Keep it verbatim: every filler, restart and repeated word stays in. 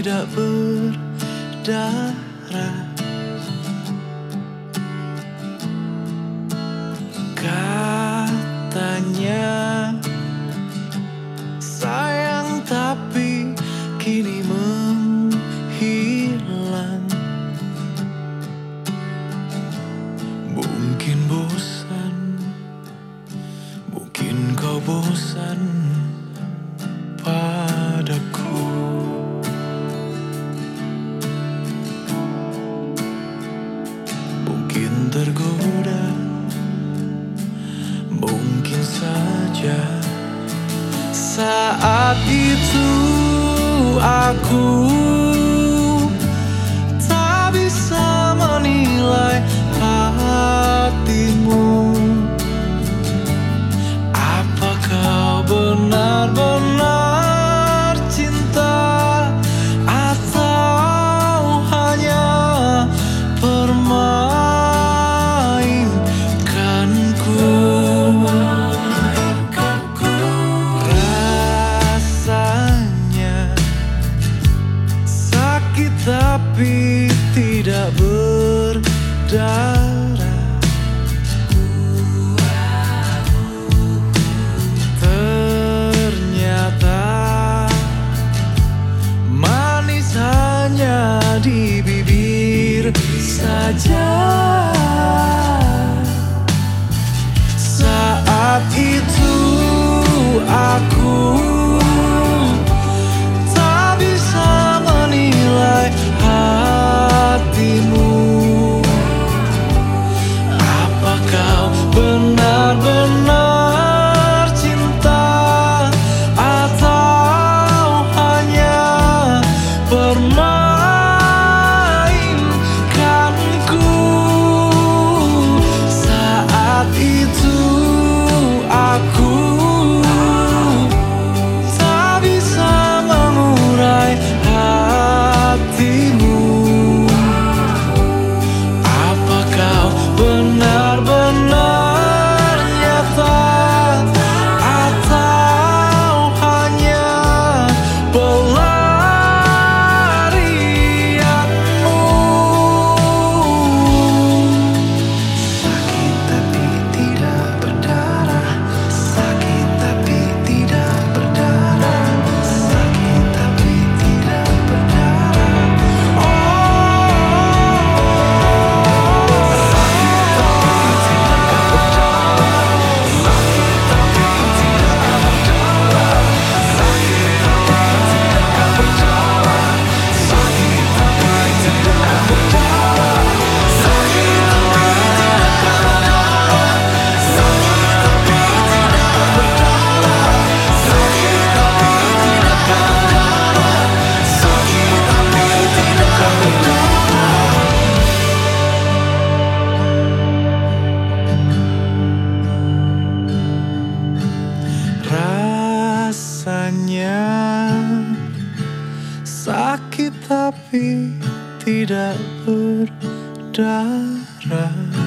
tidak berdarah. Katanya sayang tapi kini menghilang. Mungkin bosan, mungkin kau bosan padaku. Mungkin tergoda, mungkin saja saat itu aku tak bisa menilai hatimu. Apa kau benar-benar cinta atau hanya permainkanku? Rasanya sakit tapi tidak berdarah. Ternyata manis hanya di bibir saja. Saat itu aku tak bisa menilai hatimu. Apa kau benar-benar cinta atau hanya permainkanku? Saat itu aku tak bisa mengurai hatimu. Apa kau benar-benar nyata atau hanya pelarianmu? Sakit tapi tidak berdarah, sakit tapi tidak berdarah, sakit tapi tidak berdarah. Oh, rasanya sakit tapi tidak berdarah.